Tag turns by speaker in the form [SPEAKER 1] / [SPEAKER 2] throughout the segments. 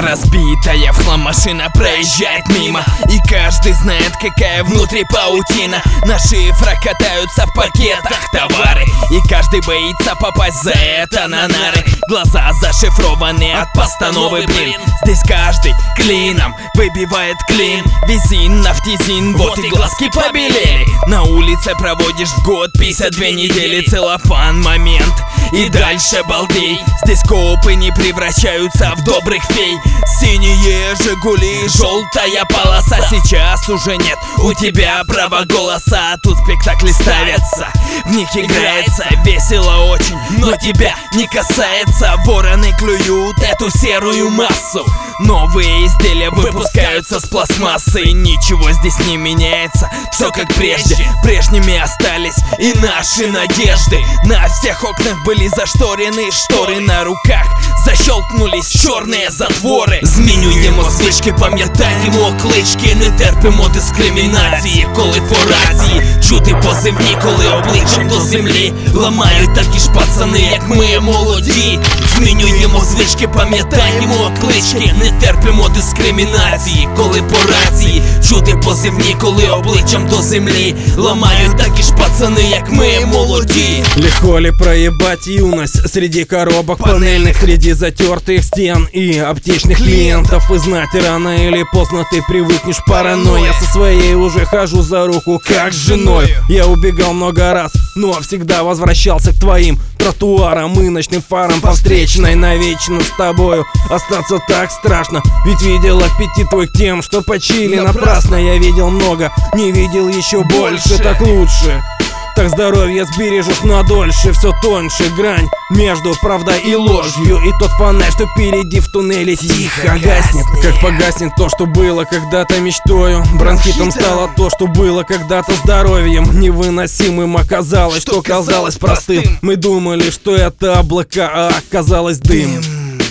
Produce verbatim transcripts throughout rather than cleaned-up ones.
[SPEAKER 1] разбитая в хлам машина проезжает мимо, и каждый знает, какая внутри паутина. Наши катаются в пакетах товары, и каждый боится попасть за это на нары. Глаза зашифрованы от постановы, блин. Здесь каждый клином выбивает клин. Визин, нафтизин, вот и глазки побелели. На улице проводишь в год пятьдесят две недели. Целлофан, момент и дальше балдей. Здесь копы не превращаются в добрых фей. Синие Жигули, желтая полоса. Сейчас уже нет у тебя права голоса. Тут спектакли ставятся, в них играется весело очень, но тебя не касается. Вороны клюют эту серую массу. Новые изделия выпускаются с пластмассы. Ничего здесь не меняется, все как прежде. Прежними остались и наши надежды. На всех окнах были зашторены шторы, на руках защелкнулись чорні затвори. Змінюємо звички, пам'ятаємо клички. Не терпимо дискримінації, коли по рації чути позивні, коли обличчям до землі ламають такі ж пацани, як ми молоді. Змінюємо звички, пам'ятаємо клички. Не терпимо дискримінації, коли по рації чути позивні, коли обличчям до землі ламають такі ж пацани, як ми молоді.
[SPEAKER 2] Легко ли проебать юность среди коробок панельных, среди затертых стен и аптечных клиентов? И знать, рано или поздно ты привыкнешь паранойя. Я со своей уже хожу за руку, как с женой. Я убегал много раз, но всегда возвращался к твоим тротуарам и ночным фарам. По встречной навечно с тобою остаться так страшно, ведь видел аппетит твой к тем, что почили напрасно. Я видел много, не видел еще больше, так лучше. Так здоровье сбережешь надольше. Все тоньше грань между правдой и ложью. И тот фонарь, что впереди в туннеле, тихо гаснет. Как погаснет то, что было когда-то мечтою. Бронхитом стало то, что было когда-то здоровьем. Невыносимым оказалось, что казалось простым. Мы думали, что это облака, а оказалось дым.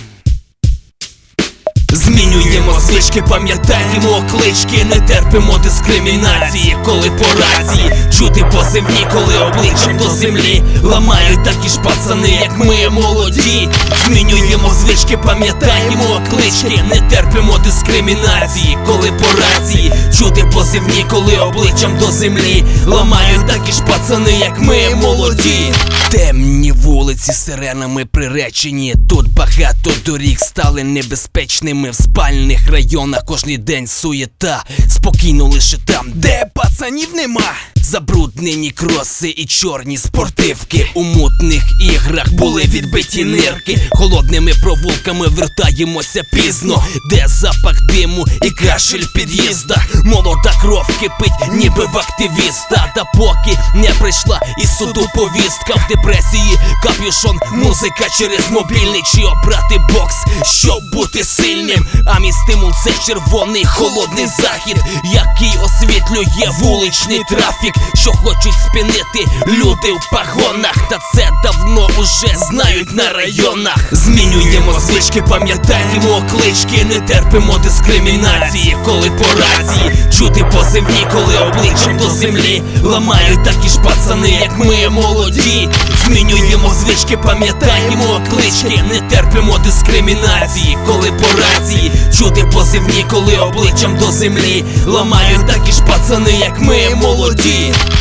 [SPEAKER 1] Змінюємо звички, пам'ятаємо клички. Не терпимо дискримінації, коли по рації чути позивні, коли обличчям до землі ламають такі ж пацани, як ми молоді. Змінюємо звички, пам'ятаємо клички. Не терпимо дискримінації, коли по рації чути позивні, коли обличчям до землі ламають такі ж пацани, як ми молоді. Темні вулиці сиренами приречені. Тут багато доріг стали небезпечними. В спальних районах кожний день суєта. Спокійно лише там, де пацанів нема. Забруднені кроси і чорні спортивки. У мутних іграх були відбиті нирки. Холодними провулками вертаємося пізно, де запах диму і кашель в під'їздах. Молода кров кипить, ніби в активіста. Та поки не прийшла із суду повістка. В депресії капюшон, музика через мобільний. Чи обрати бокс, щоб бути сильним? А мій стимул – це червоний холодний захід, який освітлює вуличний трафік. Що хочуть спинити люди в пагонах, та це давно уже знають на районах. Змінюємо звички, пам'ятаємо клички. Не терпимо дискримінації, коли по рації чути позивні, коли обличчям до землі ламають такі ж пацани, як ми молоді. Змінюємо звички, пам'ятаємо клички. Не терпимо дискримінації, коли по рації чути позивні, коли обличчям до землі ламають такі ж пацани, як ми молоді.